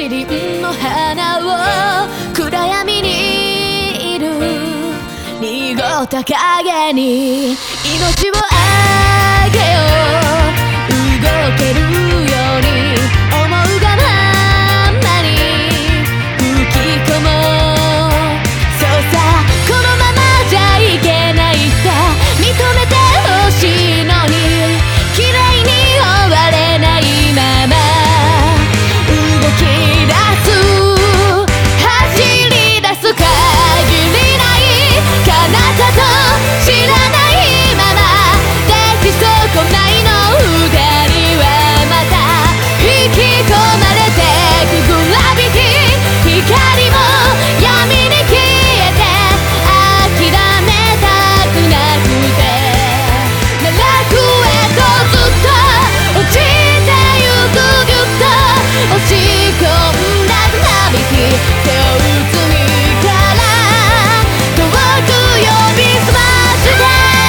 一輪の花を暗闇にいる濁った影に命をあげよう。動けるように思うがままに吹き込もう。そうさ、このままじゃいけないって認めてほしいのに嫌いに終われないまま動き出す走り出す限りない彼方と知らないままでき損ないの二人はまた引き込まれてくグラビティ光も闇に消えて諦めたくなくて奈落へとずっと落ちてゆくぎゅっと押し込んだ船引き手を打つ身から遠く呼び覚まして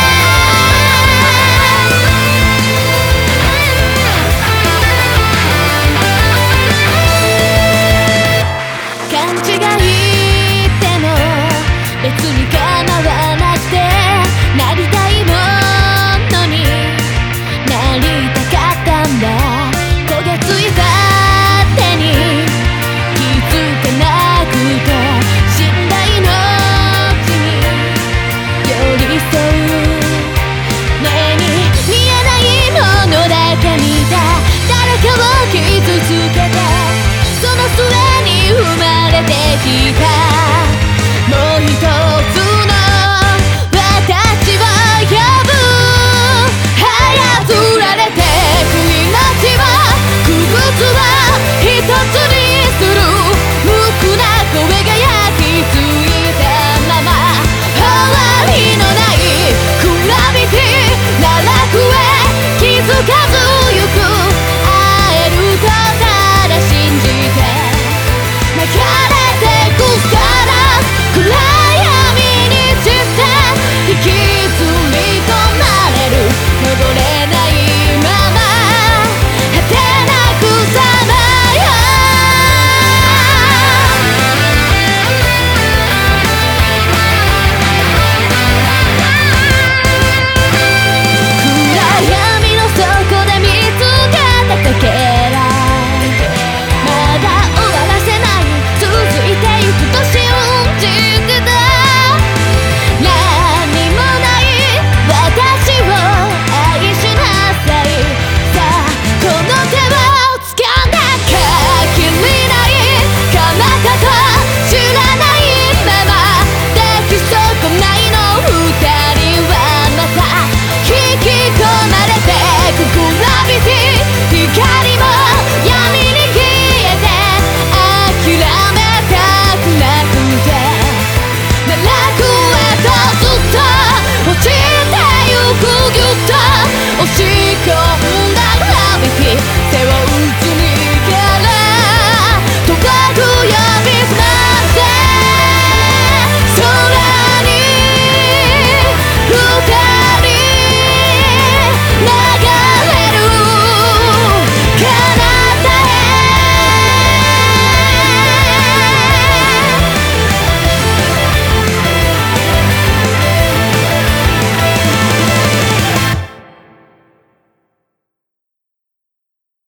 勘違いっても別に構わなくてなりたいものになりたかったんだ。焦げついた手に気づかなくて死んだ命に寄り添う。目に見えないものだけ見た誰かを傷つけてその末に生まれてきた